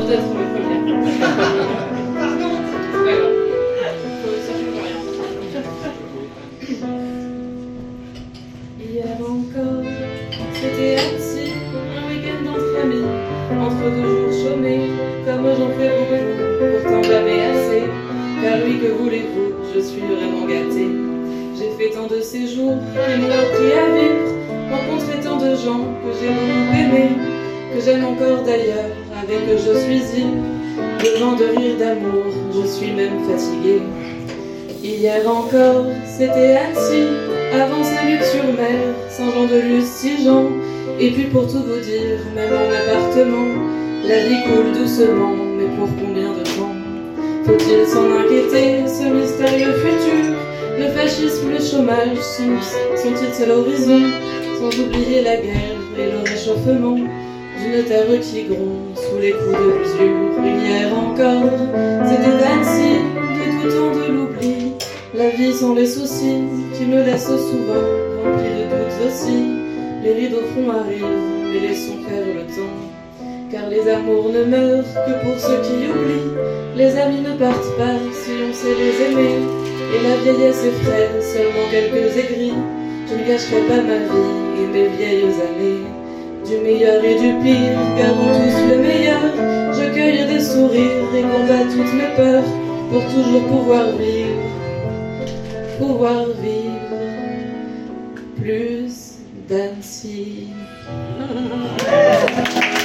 d'être la première. Pardon. Voilà. Ça change rien. Hier encore, c'était Annecy, un week-end entre amis, entre 2 jours chômés, comme j'en fais beaucoup, pourtant jamais assez. Car oui, que voulez-vous, je suis vraiment gâtée. J'ai fait tant de séjours qui m'ont appris à vivre, rencontré tant de gens que j'ai beaucoup aimés, que j'aime encore d'ailleurs, avec eux je suis ivre, devant de rire d'amour, je suis même fatiguée. Hier encore, c'était Annecy, avant Saint-Luc-sur-Mer, Saint-Jean-de-Luz, 6 gens, et puis pour tout vous dire, même en appartement, la vie coule doucement, mais pour combien de temps? Faut-il s'en inquiéter, ce mystérieux futur? Le fascisme, le chômage, sont-ils seuls à l'horizon? Sans oublier la guerre et le réchauffement d'une terre qui gronde sous les coups de l'usure. Hier encore, c'était Annecy, dégoûtant de l'oubli, la vie sans les soucis qui me laissent souvent rempli de doutes aussi. Les rideaux font à rire, mais laissons faire le temps, car les amours ne meurent que pour ceux qui oublient. Les amis ne partent pas si on sait les aimer, et la vieillesse effraie seulement quelques aigris. Je ne gâcherai pas ma vie et mes vieilles années. Du meilleur et du pire, gardons tous le meilleur. Je cueille des sourires et combats toutes mes peurs, pour toujours pouvoir vivre plus d'Annecy.